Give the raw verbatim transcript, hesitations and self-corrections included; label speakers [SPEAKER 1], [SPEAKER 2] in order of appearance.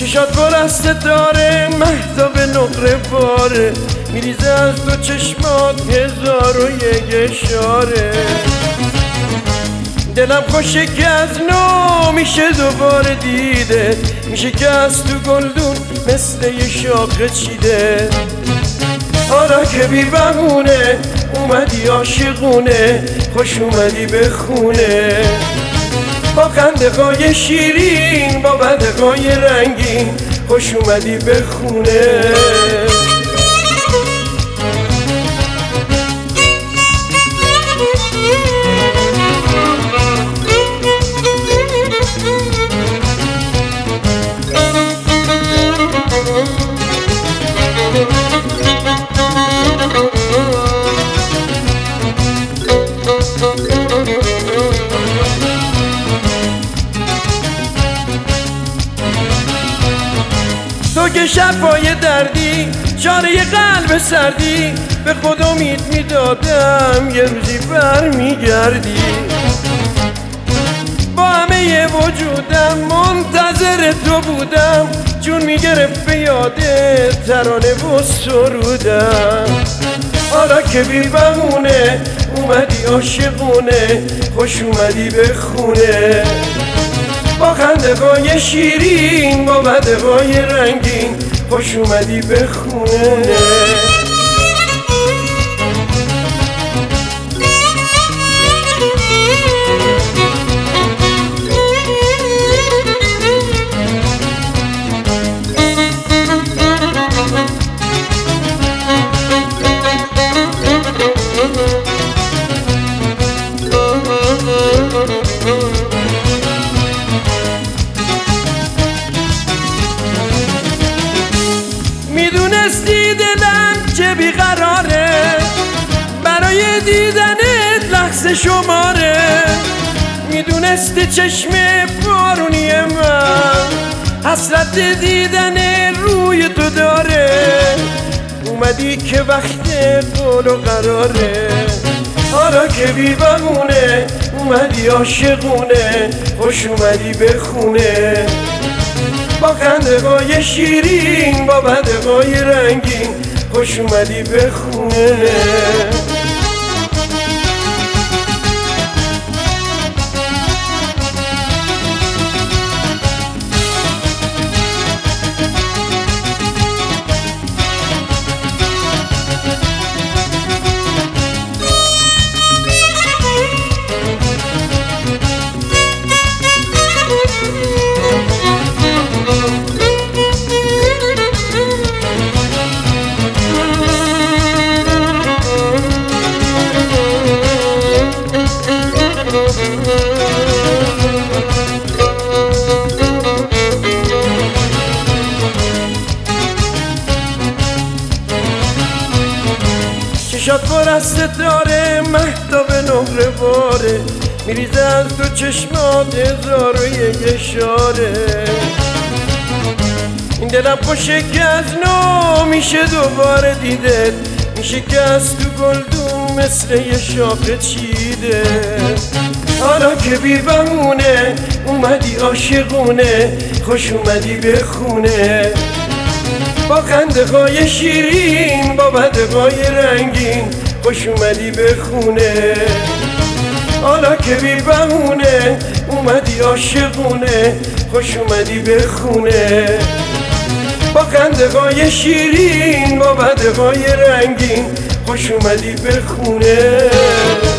[SPEAKER 1] چشات پر از ستاره مهتاب نقره باره، میریزه از تو چشمات هزار و یک اشاره. دلم خوشه که از نو میشه دوباره دیده، میشه که از تو گلدون مثل یه شاخه چیده. حالا که بی بهونه اومدی عاشقونه، خوش اومدی به خونه. با خنده های شیرین با بده های رنگین، خوش اومدی به خونه. تو که شفای دردی چاره قلب سردی، به خود امید میدادم یه روزی بر میگردی. با همه وجودم منتظر تو بودم، جون میگرفت به یاده ترانه و سرودم. حالا که بی بهونه اومدی عاشقونه، خوش اومدی به خونه. با خنده های شیرین با بده های رنگین، خوش اومدی به خونه. میدونستی دلم چه بیقراره، برای دیدنت لحظه شماره. میدونستی چشم بارونی من حسرت دیدن روی تو داره. اومدی که وقت قول و قراره. حالا که بی بهونه اومدی عاشقونه، خوش اومدی به خونه. با خنده های شیرین با بده های رنگین، خوش اومدی به خونه. چشات پر از ستاره مهتاب نقره باره، میریزه از تو چشمات هزار و یک اشاره. این دلم خوشه که از نو میشه دوباره دیدت، میشه که از تو گلدون مثل یه شاخه چیده. حالا که بی بهونه اومدی عاشقونه، خوش اومدی به خونه. با خنده های شیرین با بده های رنگین، خوش اومدی به خونه. حالا که بی بهونه اومدی عاشقونه، خوش اومدی به خونه. با خنده های شیرین با بده های رنگین، خوش اومدی به خونه.